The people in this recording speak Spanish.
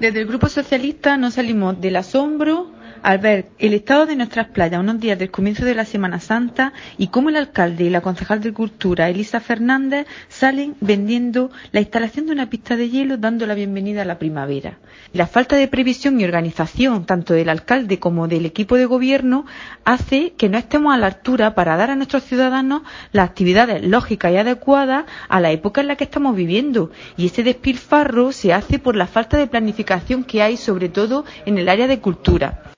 Desde el Grupo Socialista no salimos del asombro al ver el estado de nuestras playas unos días del comienzo de la Semana Santa y cómo el alcalde y la concejal de Cultura, Elisa Fernández, salen vendiendo la instalación de una pista de hielo dando la bienvenida a la primavera. La falta de previsión y organización tanto del alcalde como del equipo de gobierno hace que no estemos a la altura para dar a nuestros ciudadanos las actividades lógicas y adecuadas a la época en la que estamos viviendo. Y ese despilfarro se hace por la falta de planificación que hay, sobre todo en el área de cultura.